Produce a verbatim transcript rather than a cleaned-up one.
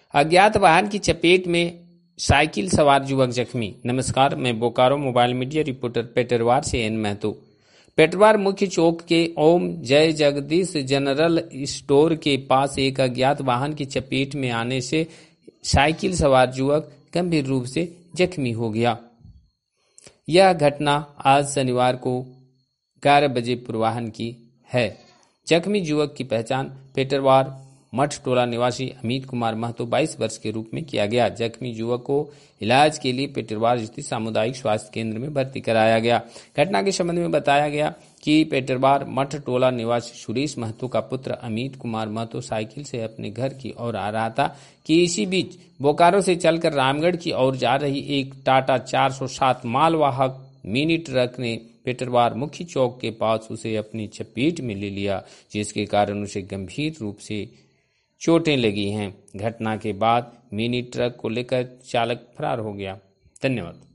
अज्ञात वाहन की चपेट में साइकिल सवार युवक जख्मी। नमस्कार, मैं Bokaro mobile media reporter Petarwar से एन महतो। पेटरवार मुख्य चौक के ओम जय जगदीश जनरल स्टोर के पास एक अज्ञात वाहन की चपेट में आने से साइकिल सवार युवक गंभीर रूप से जख्मी हो गया। यह घटना आज शनिवार को ग्यारह बजे पूर्वाह्न की है। जख्मी युवक की पहचान पेटरवार मठ टोला निवासी अमित कुमार महतो बाईस वर्ष के रूप में किया गया। जख्मी युवक को इलाज के लिए पेटरवार स्थित सामुदायिक स्वास्थ्य केंद्र में भर्ती कराया गया। घटना के संबंध में बताया गया कि पेटरवार मठ टोला निवासी सुरेश महतो का पुत्र अमित कुमार महतो साइकिल से अपने घर की ओर आ रहा था कि इसी बीच बोकारो से चलकर रामगढ़ की ओर जा रही एक टाटा चार सौ सात मालवाहक मिनी ट्रक ने पेटरवार मुख्य चौक के पास उसे अपनी चपेट में ले लिया, जिसके कारण उसे गंभीर रूप से चोटें लगी हैं। घटना के बाद मिनी ट्रक को लेकर चालक फरार हो गया। धन्यवाद।